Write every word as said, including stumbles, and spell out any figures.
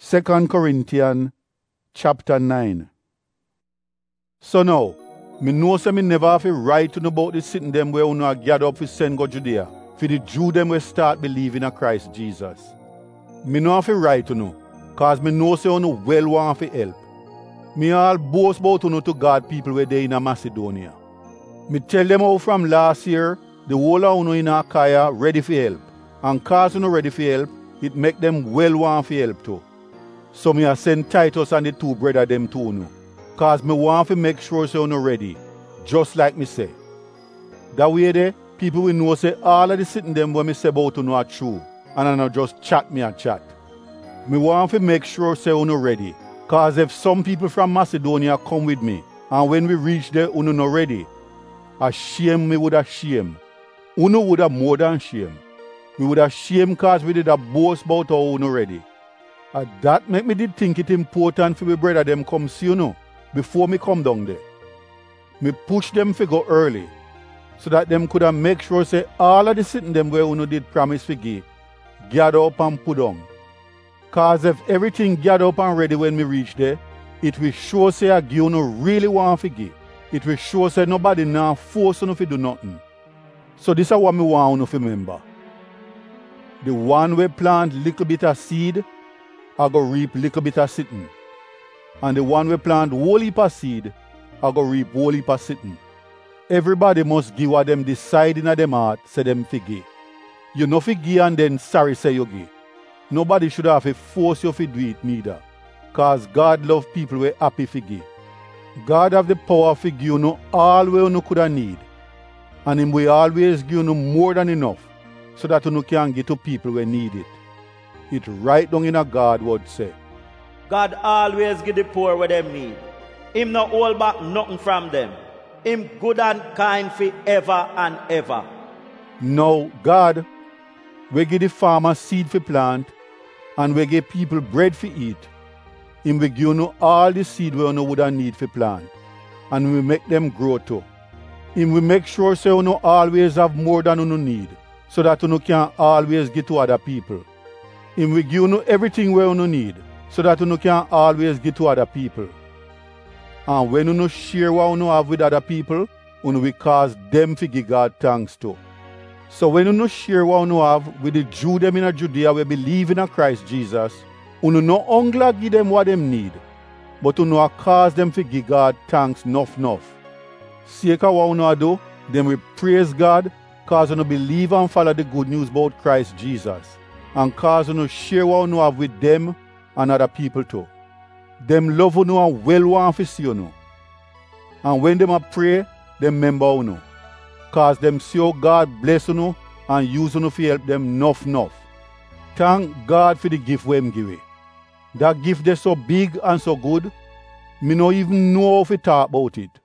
Second Corinthians chapter nine. So now, me know say me never have to write to about the sitting them where you are gathered up for send go Judea, for the Jew them will start believing in Christ Jesus. Me no have to write to you, cause me know say you well want to help. Me all boast about you to God people where they in Macedonia. Me tell them how from last year, the whole of you in Achaia ready for help. And cause you ready for help, it make them well want to help too. So me a send Titus and the two brother them to you. Cause me want to make sure so you ready, just like me say. That way there, people will know say all of the sitting them when me say about you are true. And I not just chat me and chat. Me want to make sure say you ready. Cause if some people from Macedonia come with me, and when we reach there you not ready, a shame me would have shame. You would have more than shame. We would have shame cause we did a boast about how you ready. And that make me did think it important for my brother them come see you know, before me come down there. Me push them to go early, so that them could have make sure say all of the sitting them where you know did promise to give, gather up and put on. Cause if everything gather up and ready when me reach there, it will show say I give you no really want to give. It will show say nobody now force you to do nothing. So this is what me want you to remember. The one we plant little bit of seed, I go reap little bit of sitting. And the one we plant whole heap of seed, I go reap whole heap of sitting. Everybody must give what them decide in them heart, say them fi give. You no fi give and then sorry say you give. Nobody should have to force you to do it neither. Cause God love people we happy fi give. God have the power to give you no all we you coulda need. And him will always give you no more than enough, so that you can give to people who need it. It right down in a God word say. God always give the poor what them need. Him not hold back nothing from them. Him good and kind for ever and ever. Now God, we give the farmer seed for plant, and we give people bread for eat. Him will give you all the seed we you would need for plant, and we make them grow too. Him will make sure so you always have more than you need, so that you can always give to other people. Him will give you everything we you need, so that you can always give to other people. And when you share what you have with other people, you will cause them to give God thanks too. So when you share what you have with the Jew them in Judea we believe in Christ Jesus, you no only give them what them need, but you know cause them to give God thanks enough enough. Sake of what you do, then we praise God, cause you believe and follow the good news about Christ Jesus, and cause you share what you have with them and other people too. Them love you and well want to see you. And when them a pray, them remember you. Cause them see how God bless you and use you to help them enough enough. Thank God for the gift we him give you. That gift is so big and so good, me no even know how to talk about it.